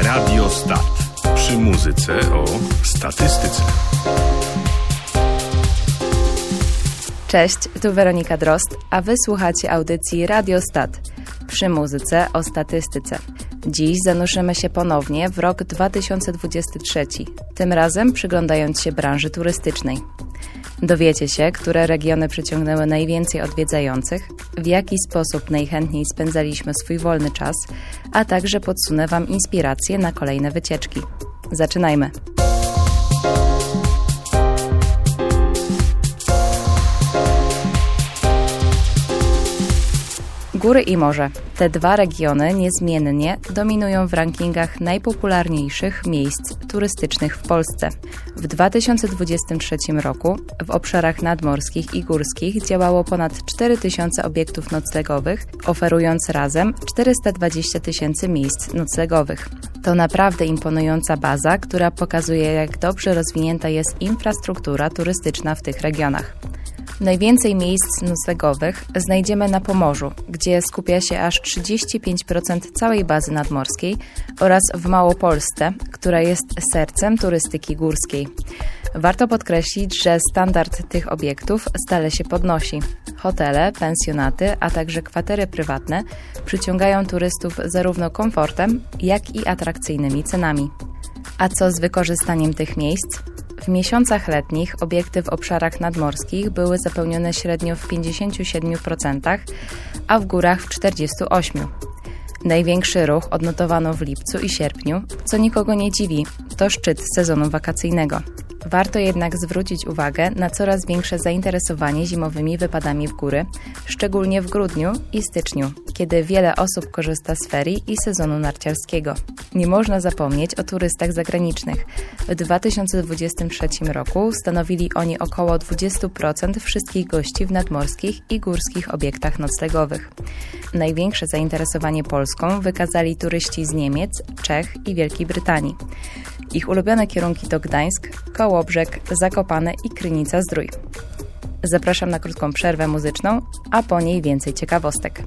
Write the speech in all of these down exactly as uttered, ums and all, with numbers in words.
Radio Stat. Przy muzyce o statystyce. Cześć, tu Weronika Drozd, a wy słuchacie audycji Radio Stat. Przy muzyce o statystyce. Dziś zanurzymy się ponownie w rok dwa tysiące dwudziesty trzeci, tym razem przyglądając się branży turystycznej. Dowiecie się, które regiony przyciągnęły najwięcej odwiedzających, w jaki sposób najchętniej spędzaliśmy swój wolny czas, a także podsunę Wam inspiracje na kolejne wycieczki. Zaczynajmy! Góry i morze. Te dwa regiony niezmiennie dominują w rankingach najpopularniejszych miejsc turystycznych w Polsce. W dwa tysiące dwudziestym trzecim roku w obszarach nadmorskich i górskich działało ponad cztery tysiące obiektów noclegowych, oferując razem czterysta dwadzieścia tysięcy miejsc noclegowych. To naprawdę imponująca baza, która pokazuje, jak dobrze rozwinięta jest infrastruktura turystyczna w tych regionach. Najwięcej miejsc noclegowych znajdziemy na Pomorzu, gdzie skupia się aż trzydzieści pięć procent całej bazy nadmorskiej, oraz w Małopolsce, która jest sercem turystyki górskiej. Warto podkreślić, że standard tych obiektów stale się podnosi. Hotele, pensjonaty, a także kwatery prywatne przyciągają turystów zarówno komfortem, jak i atrakcyjnymi cenami. A co z wykorzystaniem tych miejsc? W miesiącach letnich obiekty w obszarach nadmorskich były zapełnione średnio w pięćdziesięciu siedmiu procentach, a w górach w czterdziestu ośmiu procentach. Największy ruch odnotowano w lipcu i sierpniu, co nikogo nie dziwi, to szczyt sezonu wakacyjnego. Warto jednak zwrócić uwagę na coraz większe zainteresowanie zimowymi wypadami w góry, szczególnie w grudniu i styczniu, kiedy wiele osób korzysta z ferii i sezonu narciarskiego. Nie można zapomnieć o turystach zagranicznych. W dwa tysiące dwudziestym trzecim roku stanowili oni około dwadzieścia procent wszystkich gości w nadmorskich i górskich obiektach noclegowych. Największe zainteresowanie Polską wykazali turyści z Niemiec, Czech i Wielkiej Brytanii. Ich ulubione kierunki to Gdańsk, Kołobrzeg, Zakopane i Krynica-Zdrój. Zapraszam na krótką przerwę muzyczną, a po niej więcej ciekawostek.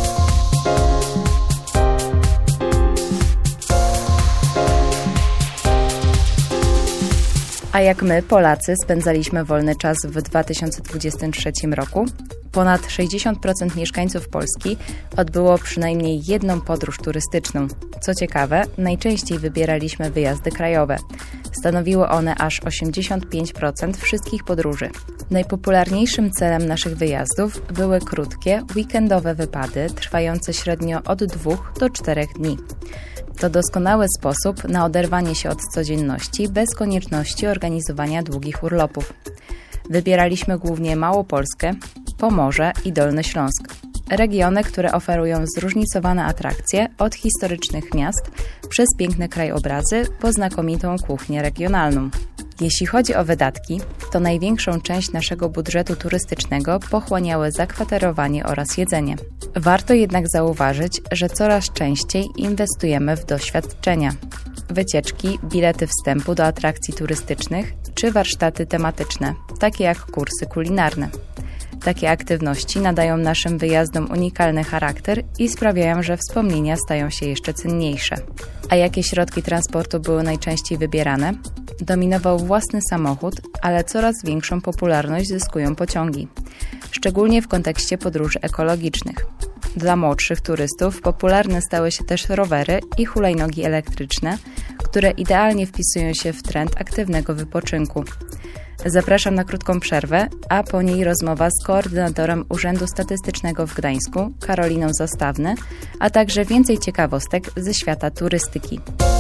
A jak my, Polacy, spędzaliśmy wolny czas w dwa tysiące dwudziestym trzecim roku? Ponad sześćdziesiąt procent mieszkańców Polski odbyło przynajmniej jedną podróż turystyczną. Co ciekawe, najczęściej wybieraliśmy wyjazdy krajowe. Stanowiły one aż osiemdziesiąt pięć procent wszystkich podróży. Najpopularniejszym celem naszych wyjazdów były krótkie, weekendowe wypady, trwające średnio od dwóch do czterech dni. To doskonały sposób na oderwanie się od codzienności bez konieczności organizowania długich urlopów. Wybieraliśmy głównie Małopolskę, Pomorze i Dolny Śląsk. Regiony, które oferują zróżnicowane atrakcje od historycznych miast przez piękne krajobrazy po znakomitą kuchnię regionalną. Jeśli chodzi o wydatki, to największą część naszego budżetu turystycznego pochłaniały zakwaterowanie oraz jedzenie. Warto jednak zauważyć, że coraz częściej inwestujemy w doświadczenia. Wycieczki, bilety wstępu do atrakcji turystycznych czy warsztaty tematyczne, takie jak kursy kulinarne. Takie aktywności nadają naszym wyjazdom unikalny charakter i sprawiają, że wspomnienia stają się jeszcze cenniejsze. A jakie środki transportu były najczęściej wybierane? Dominował własny samochód, ale coraz większą popularność zyskują pociągi, szczególnie w kontekście podróży ekologicznych. Dla młodszych turystów popularne stały się też rowery i hulajnogi elektryczne, które idealnie wpisują się w trend aktywnego wypoczynku. Zapraszam na krótką przerwę, a po niej rozmowa z koordynatorem Urzędu Statystycznego w Gdańsku, Karoliną Zastawny, a także więcej ciekawostek ze świata turystyki.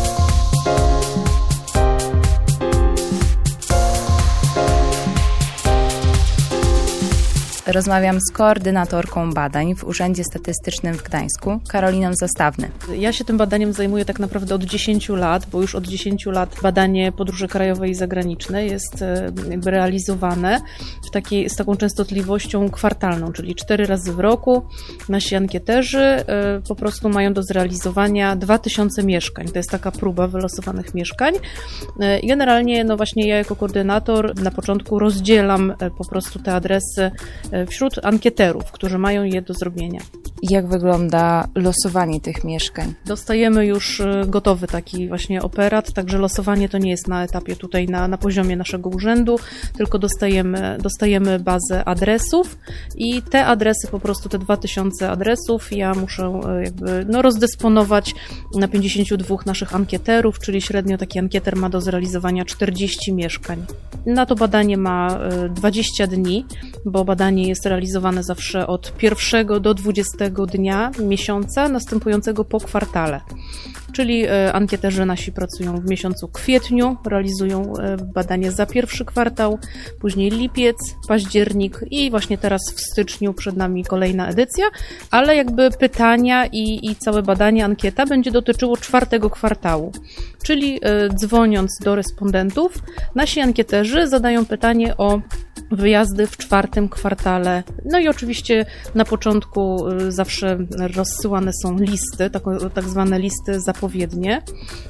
Rozmawiam z koordynatorką badań w Urzędzie Statystycznym w Gdańsku, Karoliną Zastawny. Ja się tym badaniem zajmuję tak naprawdę od dziesięciu lat, bo już od dziesięciu lat badanie podróży krajowej i zagranicznej jest jakby realizowane w takiej, z taką częstotliwością kwartalną, czyli cztery razy w roku. Nasi ankieterzy po prostu mają do zrealizowania dwa tysiące mieszkań. To jest taka próba wylosowanych mieszkań. I generalnie no właśnie ja jako koordynator na początku rozdzielam po prostu te adresy wśród ankieterów, którzy mają je do zrobienia. Jak wygląda losowanie tych mieszkań? Dostajemy już gotowy taki właśnie operat, także losowanie to nie jest na etapie tutaj, na, na poziomie naszego urzędu, tylko dostajemy, dostajemy bazę adresów i te adresy, po prostu te dwa tysiące adresów ja muszę jakby no, rozdysponować na pięćdziesięciu dwóch naszych ankieterów, czyli średnio taki ankieter ma do zrealizowania czterdzieści mieszkań. Na to badanie ma dwadzieścia dni, bo badanie jest realizowane zawsze od pierwszego do dwudziestego dnia miesiąca następującego po kwartale. Czyli ankieterzy nasi pracują w miesiącu kwietniu, realizują badanie za pierwszy kwartał, później lipiec, październik i właśnie teraz w styczniu przed nami kolejna edycja, ale jakby pytania i, i całe badanie, ankieta będzie dotyczyło czwartego kwartału. Czyli dzwoniąc do respondentów, nasi ankieterzy zadają pytanie o wyjazdy w czwartym kwartale. No i oczywiście na początku zawsze rozsyłane są listy, tak, tak zwane listy zapowiednie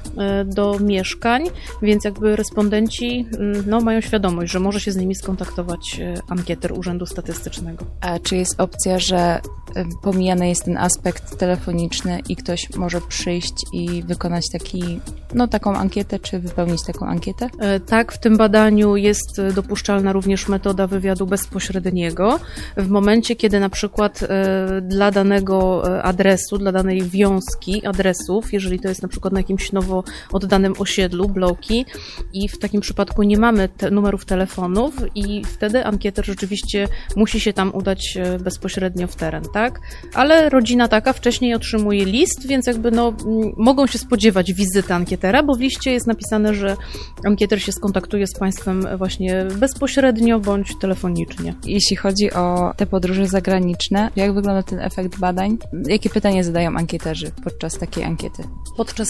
do mieszkań, więc jakby respondenci no, mają świadomość, że może się z nimi skontaktować ankieter Urzędu Statystycznego. A czy jest opcja, że pomijany jest ten aspekt telefoniczny i ktoś może przyjść i wykonać taki, no, taką ankietę, czy wypełnić taką ankietę? Tak, w tym badaniu jest dopuszczalna również metoda wywiadu bezpośredniego. W momencie, kiedy na przykład dla danego adresu, dla danej wiązki adresów, jeżeli to jest na przykład na jakimś nowo oddanym osiedlu, bloki i w takim przypadku nie mamy te numerów telefonów i wtedy ankieter rzeczywiście musi się tam udać bezpośrednio w teren, tak? Ale rodzina taka wcześniej otrzymuje list, więc jakby no mogą się spodziewać wizyty ankietera, bo w liście jest napisane, że ankieter się skontaktuje z państwem właśnie bezpośrednio bądź telefonicznie. Jeśli chodzi o te podróże zagraniczne, jak wygląda ten efekt badań? Jakie pytania zadają ankieterzy podczas takiej ankiety? Podczas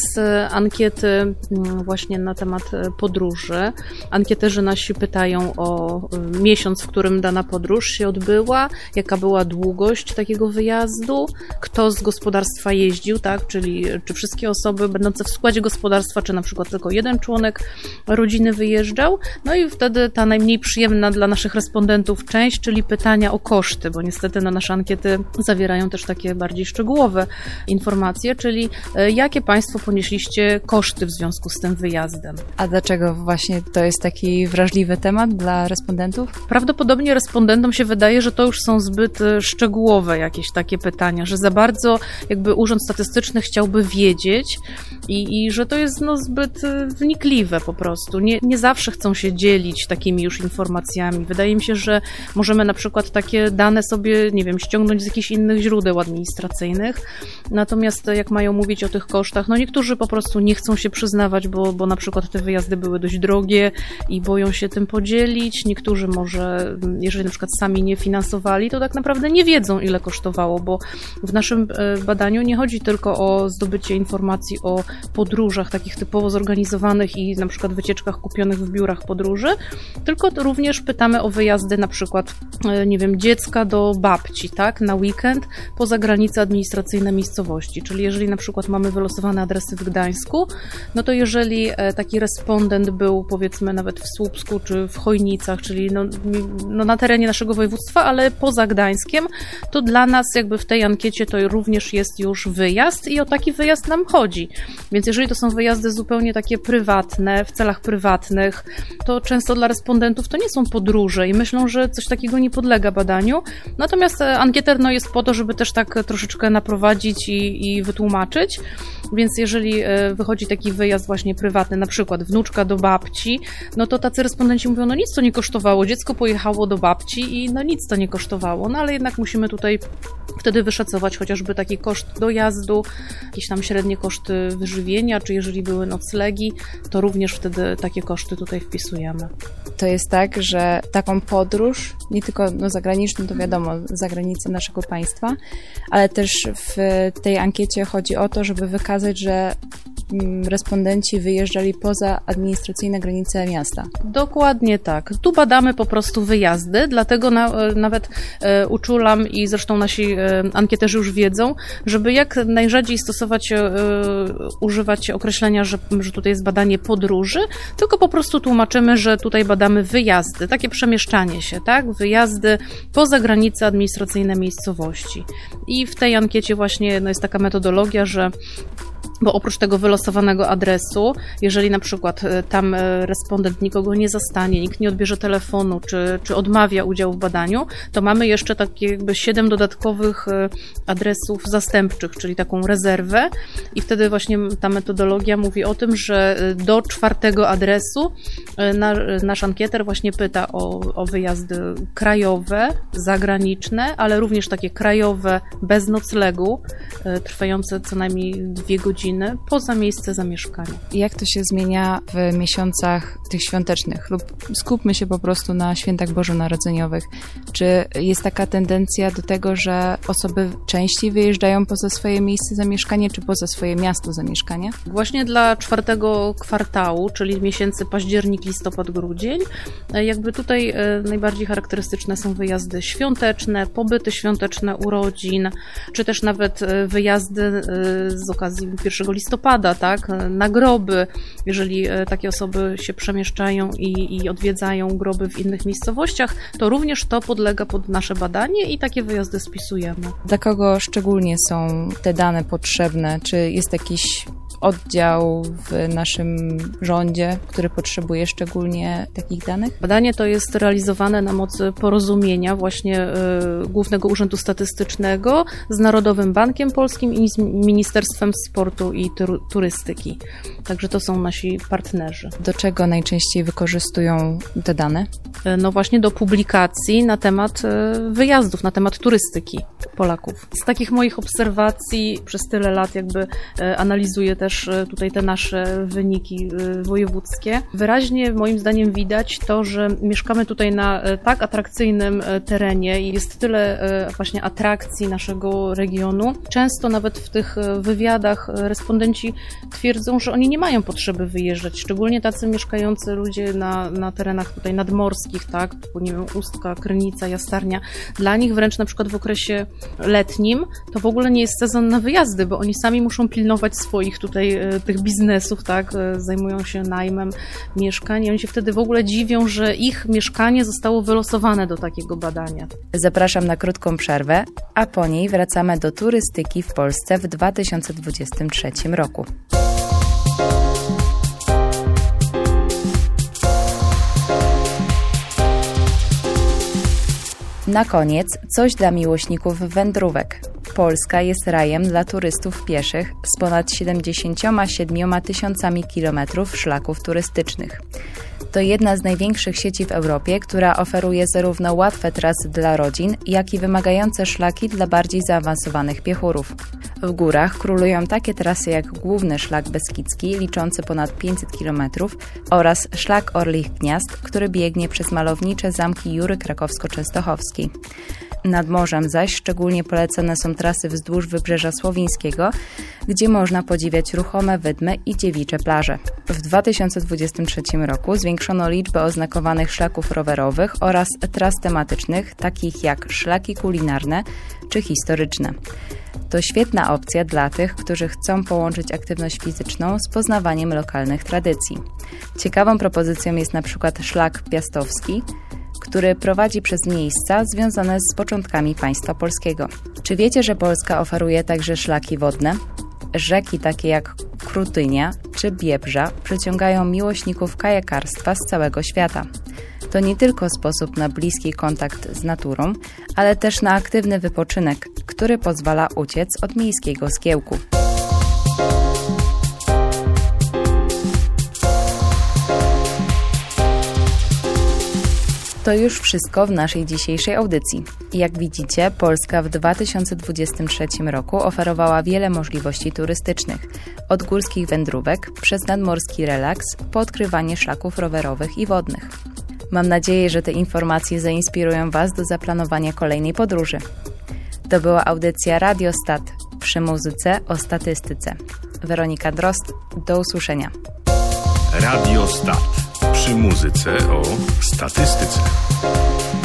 ankiety właśnie na temat podróży ankieterzy nasi pytają o miesiąc, w którym dana podróż się odbyła, jaka była długość takiego wyjazdu, kto z gospodarstwa jeździł, tak, czyli czy wszystkie osoby będące w składzie gospodarstwa, czy na przykład tylko jeden członek rodziny wyjeżdżał. No i wtedy ta najmniej przyjemna dla naszych respondentów część, czyli pytania o koszty, bo niestety no, nasze ankiety zawierają też takie bardziej szczegółowe informacje, czyli jakie państwo ponieśliście koszty w związku z tym wyjazdem. A dlaczego właśnie to jest taki wrażliwy temat dla respondentów? Prawdopodobnie respondentom się wydaje, że to już są zbyt szczegółowe jakieś takie pytania, że za bardzo jakby Urząd Statystyczny chciałby wiedzieć i, i że to jest no, zbyt wnikliwe po prostu. Nie, nie zawsze chcą się dzielić takimi już informacjami. Wydaje mi się, że możemy na przykład takie dane sobie, nie wiem, ściągnąć z jakichś innych źródeł administracyjnych, natomiast jak mają mówić o tych kosztach, no niektórzy po prostu nie chcą się przyznawać, bo, bo na przykład te wyjazdy były dość drogie i boją się tym podzielić. Niektórzy może, jeżeli na przykład sami nie finansowali, to tak naprawdę nie wiedzą, ile kosztowało, bo w naszym badaniu nie chodzi tylko o zdobycie informacji o podróżach takich typowo zorganizowanych i na przykład wycieczkach kupionych w biurach podróży, tylko również pytamy o wyjazdy na przykład, nie wiem, dziecka do babci, tak, na weekend poza granice administracyjne miejscowości, czyli jeżeli na przykład mamy wylosowane adresy w Gdańsku, no to jeżeli taki respondent był powiedzmy nawet w Słupsku czy w Chojnicach, czyli no, no na terenie naszego województwa, ale poza Gdańskiem, to dla nas jakby w tej ankiecie to również jest już wyjazd i o taki wyjazd nam chodzi. Więc jeżeli to są wyjazdy zupełnie takie prywatne, w celach prywatnych, to często dla respondentów to nie są podróże i myślą, że coś takiego nie podlega badaniu. Natomiast ankieter no, jest po to, żeby też tak troszeczkę naprowadzić i, i wytłumaczyć. Więc jeżeli wychodzi taki wyjazd właśnie prywatny, na przykład wnuczka do babci, no to tacy respondenci mówią, no nic to nie kosztowało, dziecko pojechało do babci i no nic to nie kosztowało, no ale jednak musimy tutaj wtedy wyszacować chociażby taki koszt dojazdu, jakieś tam średnie koszty wyżywienia, czy jeżeli były noclegi, to również wtedy takie koszty tutaj wpisujemy. To jest tak, że taką podróż, nie tylko no, zagraniczną, to wiadomo, za granicę naszego państwa, ale też w tej ankiecie chodzi o to, żeby wykazać, że respondenci wyjeżdżali poza administracyjne granice miasta. Dokładnie tak. Tu badamy po prostu wyjazdy, dlatego na, nawet e, uczulam i zresztą nasi e, ankieterzy już wiedzą, żeby jak najrzadziej stosować, e, używać określenia, że, że tutaj jest badanie podróży, tylko po prostu tłumaczymy, że tutaj badamy wyjazdy, takie przemieszczanie się, tak? Wyjazdy poza granice administracyjne miejscowości. I w tej ankiecie właśnie no, jest taka metodologia, że bo oprócz tego wylosowanego adresu, jeżeli na przykład tam respondent nikogo nie zastanie, nikt nie odbierze telefonu, czy, czy odmawia udziału w badaniu, to mamy jeszcze takie jakby siedem dodatkowych adresów zastępczych, czyli taką rezerwę i wtedy właśnie ta metodologia mówi o tym, że do czwartego adresu nasz ankieter właśnie pyta o, o wyjazdy krajowe, zagraniczne, ale również takie krajowe bez noclegu, trwające co najmniej dwie godziny poza miejsce zamieszkania. Jak to się zmienia w miesiącach tych świątecznych lub skupmy się po prostu na świętach bożonarodzeniowych? Czy jest taka tendencja do tego, że osoby częściej wyjeżdżają poza swoje miejsce zamieszkania, czy poza swoje miasto zamieszkania? Właśnie dla czwartego kwartału, czyli miesięcy październik, listopad, grudzień, jakby tutaj najbardziej charakterystyczne są wyjazdy świąteczne, pobyty świąteczne, urodzin, czy też nawet wyjazdy z okazji pierwszego listopada, tak, na groby, jeżeli takie osoby się przemieszczają i, i odwiedzają groby w innych miejscowościach, to również to podlega pod nasze badanie i takie wyjazdy spisujemy. Dla kogo szczególnie są te dane potrzebne? Czy jest jakiś oddział w naszym rządzie, który potrzebuje szczególnie takich danych? Badanie to jest realizowane na mocy porozumienia właśnie y, Głównego Urzędu Statystycznego z Narodowym Bankiem Polskim i z Ministerstwem Sportu i Turystyki. Także to są nasi partnerzy. Do czego najczęściej wykorzystują te dane? No właśnie do publikacji na temat wyjazdów, na temat turystyki Polaków. Z takich moich obserwacji przez tyle lat jakby analizuję też tutaj te nasze wyniki wojewódzkie. Wyraźnie moim zdaniem widać to, że mieszkamy tutaj na tak atrakcyjnym terenie i jest tyle właśnie atrakcji naszego regionu. Często nawet w tych wywiadach respondenci twierdzą, że oni nie mają potrzeby wyjeżdżać, szczególnie tacy mieszkający ludzie na, na terenach tutaj nadmorskich, tak, nie wiem, Ustka, Krynica, Jastarnia. Dla nich wręcz na przykład w okresie letnim to w ogóle nie jest sezon na wyjazdy, bo oni sami muszą pilnować swoich tutaj tych biznesów, tak, zajmują się najmem mieszkań i oni się wtedy w ogóle dziwią, że ich mieszkanie zostało wylosowane do takiego badania. Zapraszam na krótką przerwę, a po niej wracamy do turystyki w Polsce w dwa tysiące dwudziestym trzecim roku. Na koniec coś dla miłośników wędrówek. Polska jest rajem dla turystów pieszych z ponad siedemdziesięcioma siedmioma tysiącami kilometrów szlaków turystycznych. To jedna z największych sieci w Europie, która oferuje zarówno łatwe trasy dla rodzin, jak i wymagające szlaki dla bardziej zaawansowanych piechurów. W górach królują takie trasy jak główny szlak beskidzki, liczący ponad pięćset kilometrów, oraz szlak Orlich Gniazd, który biegnie przez malownicze zamki Jury Krakowsko-Częstochowskiej. Nad morzem zaś szczególnie polecane są trasy wzdłuż Wybrzeża Słowińskiego, gdzie można podziwiać ruchome wydmy i dziewicze plaże. W dwa tysiące dwudziestym trzecim roku zwiększono liczbę oznakowanych szlaków rowerowych oraz tras tematycznych, takich jak szlaki kulinarne czy historyczne. To świetna opcja dla tych, którzy chcą połączyć aktywność fizyczną z poznawaniem lokalnych tradycji. Ciekawą propozycją jest na przykład szlak piastowski, który prowadzi przez miejsca związane z początkami państwa polskiego. Czy wiecie, że Polska oferuje także szlaki wodne? Rzeki takie jak Krutynia czy Biebrza przyciągają miłośników kajakarstwa z całego świata. To nie tylko sposób na bliski kontakt z naturą, ale też na aktywny wypoczynek, który pozwala uciec od miejskiego zgiełku. To już wszystko w naszej dzisiejszej audycji. Jak widzicie, Polska w dwa tysiące dwudziestym trzecim roku oferowała wiele możliwości turystycznych. Od górskich wędrówek, przez nadmorski relaks, po odkrywanie szlaków rowerowych i wodnych. Mam nadzieję, że te informacje zainspirują Was do zaplanowania kolejnej podróży. To była audycja Radio Stat przy muzyce o statystyce. Weronika Drozd. Do usłyszenia. Radio Stat. Przy muzyce o statystyce.